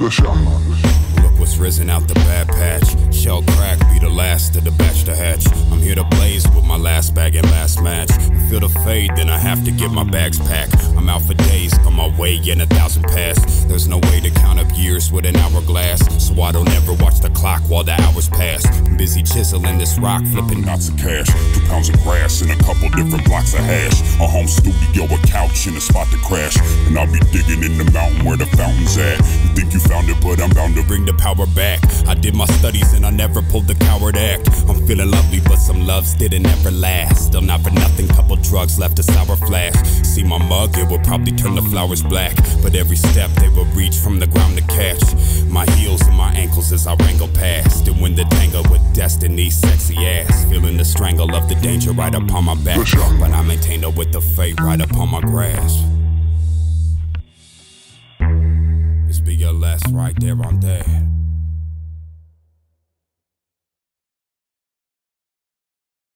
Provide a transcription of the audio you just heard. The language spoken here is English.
Look what's risen out the bad patch. Shell crack be the last of the batch to hatch. I'm here to blaze with my last bag and last match. Feel the fade, then I have to get my bags packed. I'm out for days, on my way in 1,000 past. There's no way to count up years with an hourglass, so I don't ever watch the clock while the hours pass. I'm busy chiseling this rock, flipping knots of cash. 2 pounds of grass and a couple different blocks of hash. A home studio, a couch, and a spot to crash. And I'll be digging in the mountain where the fountain's at. You think you found it, but I'm bound to bring the power back. I did my studies and I never pulled the coward act. I'm feeling lovely, but some loves didn't ever last. Still not for nothing, couple drugs left a sour flash. See my mug, it would probably turn the flowers black, but every step they would reach from the ground to catch my heels and my ankles as I wrangle past. And when the tangle with destiny's sexy ass, feeling the strangle of the danger right upon my back, but I maintain her with the fate right upon my grasp. This be your last right there on that.